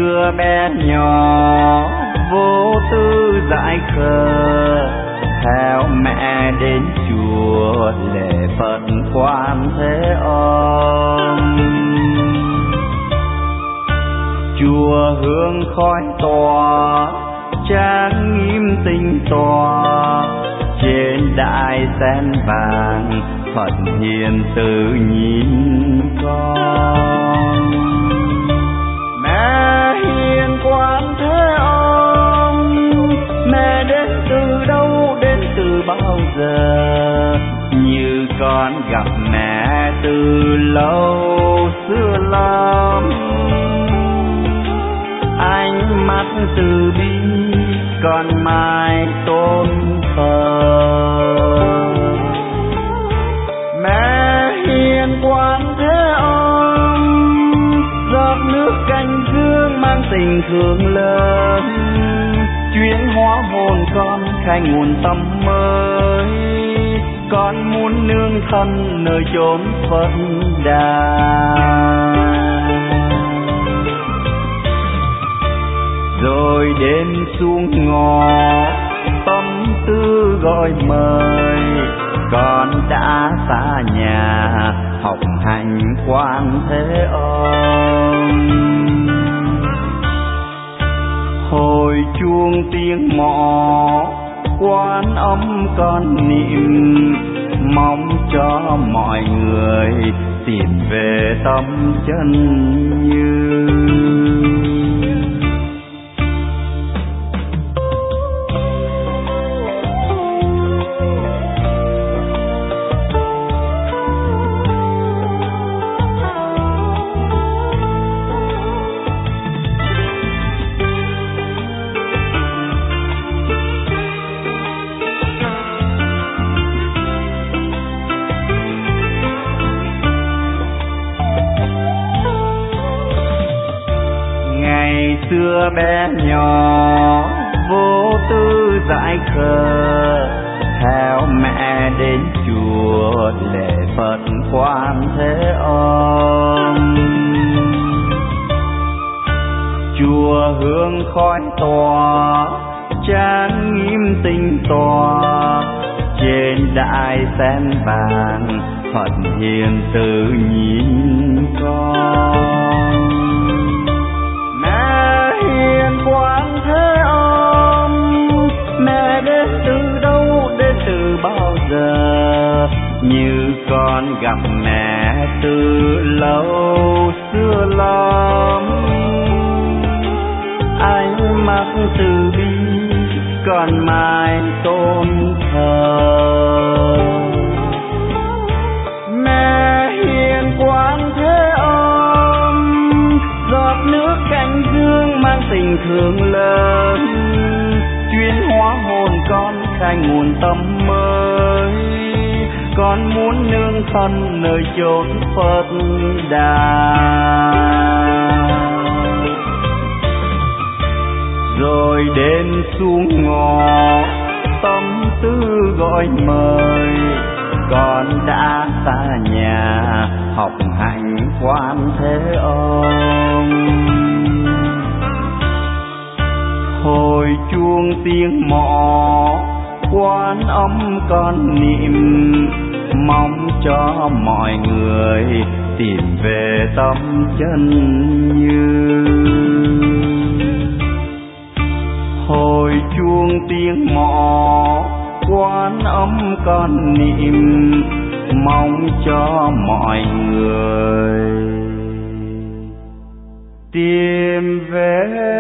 xưa bé nhỏ vô tư dại khờ, theo mẹ đến chùa lễ Phật Quan Thế Âm. Chùa hương khói tỏa, trang nghiêm tinh tỏa, trên đại sen vàng Phật hiền từ nhìn con. Mẹ hiền Quan Thế Âm, mẹ đến từ đâu, đến từ bao giờ? Như con gặp mẹ từ lâu xưa lắm, ánh mắt từ bi con mãi tôn thờ. Mẹ hiền Quan Thế Âm, giọt nước canh dương mang tình thương lớn, chuyển hóa hồn con khai nguồn tâm mới. Con muốn nương thân nơi chốn Phật đà. Rồi đêm xuống ngõ tâm tư gọi mời, con đã xa nhà học hành Quan Thế Âm. Hồi chuông tiếng mõ Quan Âm con niệm, mong cho mọi người tìm về tâm chân như. Xưa bé nhỏ vô tư dại khờ, theo mẹ đến chùa lễ Phật Quan Thế Âm. Chùa hương khói tỏa, trang nghiêm tinh tỏa, trên đại sen vàng Phật hiền từ nhìn con. Quan Thế Âm, mẹ đến từ đâu, đến từ bao giờ? Như con gặp mẹ từ lâu xưa lắm, ánh mắt từ bi con mãi tôn thờ. Mẹ hiền Quan Thế Âm, giọt nước canh dương mang tình thương lớn, chuyển hóa hồn con khai nguồn tâm mới. Con muốn nương thân nơi chốn Phật đà. Rồi đêm xuống ngõ tâm tư gọi mời, con đã xa nhà học hành Quan Thế Âm. Hồi chuông tiếng mõ Quan Âm con niệm, mong cho mọi người tìm về tâm chân như. Hồi chuông tiếng mõ Quan Âm con niệm, mong cho mọi người tìm về